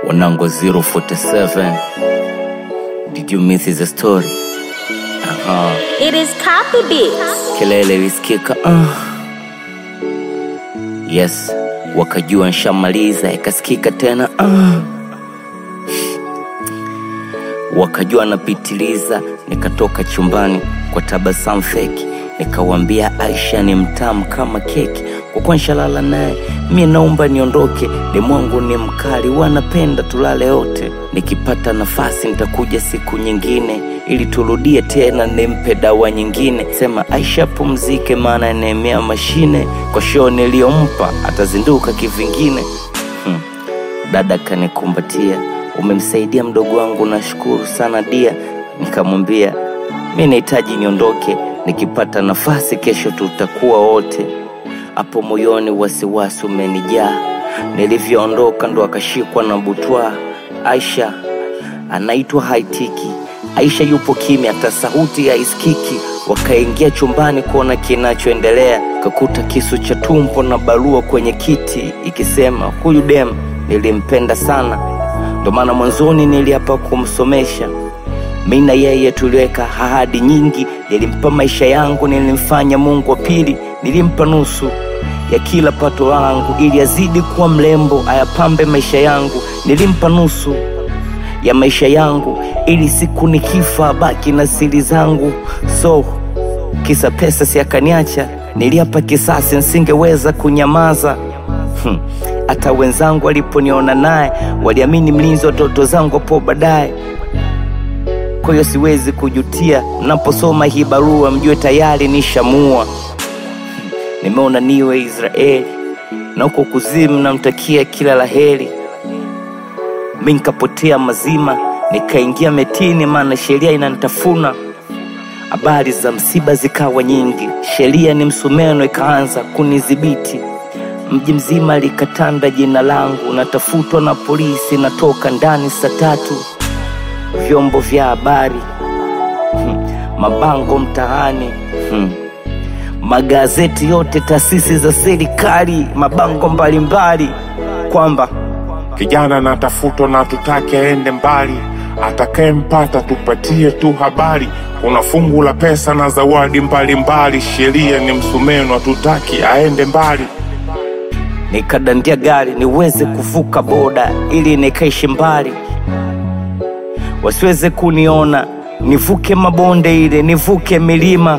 Wanango 047. Did you miss the story? It is copy beats. Kelele lisikika. Yes, wakajua nshamaliza ikasikika tena. Wakajua napitiliza, nikatoka chumbani kwa tabasamu feki. Nikawambia Aisha ni mtamu kama keki. Kwa kuwa nshalala naye, mimi naomba niondoke. Demwangu ni mkali, wanapenda tulale wote. Nikipata nafasi nitakuja siku nyingine, ili turudie tena nimpe dawa nyingine. Sema Aisha pumzike maana anemea mashine. Kwa show niliyompa atazinduka kivingine. Dada kanikumbatia, umemsaidia mdogo wangu nashukuru sana dia. Nikamwambia mimi nahitaji niondoke, nikipata nafasi kesho tutakuwa wote. Hapo moyoni wasiwasi umenijaa. Nilivyoondoka ndo akashikwa na butwa. Aisha anaitwa haitiki. Aisha yupo kimya, hata sauti haisikiki. Wakaingia chumbani kuona kinachoendelea. Kakuta kisu cha tumbo na barua kwenye kiti ikisema huyu dem nilimpenda sana, ndo maana mwanzoni niliapa kumsomesha. Mimi na yeye tuliweka ahadi nyingi. Nilimpa maisha yangu, nilimfanya Mungu wa pili. Nilimpa nusu ya kila pato langu ili azidi kuwa mlembo, ayapambe maisha yangu. Nilimpa nusu ya maisha yangu ili siku nikifa baki na siri zangu. So kisa pesa si akaniacha. Niliapa kisasi, nisingeweza kunyamaza. Hata wenzangu waliponiona naye waliamini mlinzi wa watoto zangu hapo baadaye. Kwa hiyo siwezi kujutia, naposoma hii barua mjue tayari nishamua. Nimeona niwe Israeli na huko kuzimu namtakia kila laheri. Mimi nikapotea mazima, nikaingia metini maana sheria inanitafuna. Habari za msiba zikawa nyingi, sheria ni msumeno ikaanza kunidhibiti. Mji mzima likatanda jina langu, natafutwa na polisi, natoka ndani saa 3. Vyombo vya habari, mabango mtaani, magazeti yote, taasisi za serikali, mabango mbalimbali kwamba kijana natafutwa na tutake aende mbali. Atakayempata tupatie tu habari. Kuna fungu la pesa na zawadi mbalimbali. Sheria ni msumeno, tutaki aende mbali. Nikadandia gari niweze kuvuka boda ili nikaishi mbali. Wasiweze kuniona, nivuke mabonde ile, nivuke milima.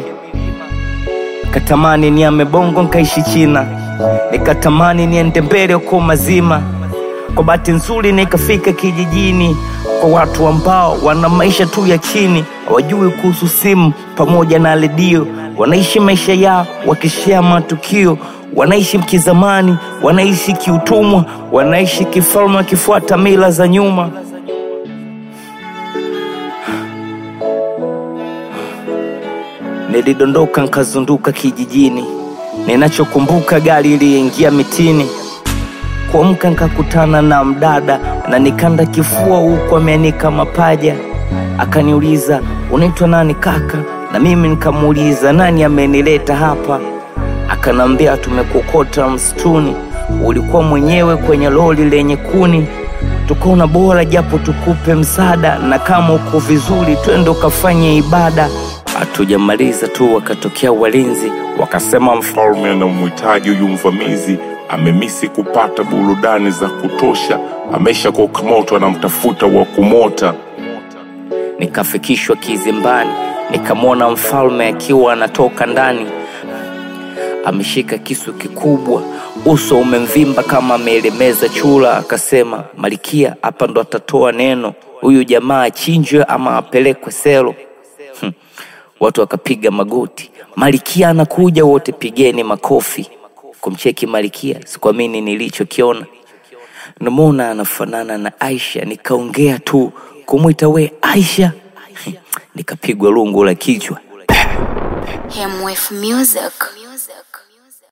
Katamani niame Bongo nkaishi China. Nikatamani niende mbele uko mazima. Kwa bahati nzuri nikafika kijijini, kwa watu ambao wana maisha tu ya chini. Hawajui kuhusu simu pamoja na redio. Wanaishi maisha yao wakishare matukio. Wanaishi mkizamani, wanaishi kiutumwa, wanaishi kifalme wakifuata mila za nyuma. Nilidondoka nkazunduka kijijini. Ninachokumbuka gari iliingia mitini. Kuamka nkakutana na mdada na nikanda kifua huko ameanika mapaja. Akaniuliza unaitwa nani kaka? Na mimi nikamuuliza nani amenileta hapa? Akanambia tumekukota msituni, ulikuwa mwenyewe kwenye lori lenye kuni. Tukaona bora japo tukupe msaada, na kama uko vizuri twende ukafanye ibada. Hatujamaliza tu wakatokea walinzi, wakasema mfalme anamhitaji huyu mvamizi. Amemisi kupata burudani za kutosha, amesha kukamoto anamtafuta wa kumota. Nikafikishwa kizimbani, nikamwona mfalme akiwa anatoka ndani. Ameshika kisu kikubwa, uso umemvimba kama amelemeza chura. Akasema Malikia hapa ndo atatoa neno, huyu jamaa achinjwe ama apelekwe selo. Watu wakapiga magoti, Malikia anakuja, wote pigeni makofi. Kumcheki Malikia, sikuamini nilichokiona. Namuona anafanana na Aisha, nikaongea tu kumuita we Aisha. Nikapigwa lungu la kichwa. MF Music.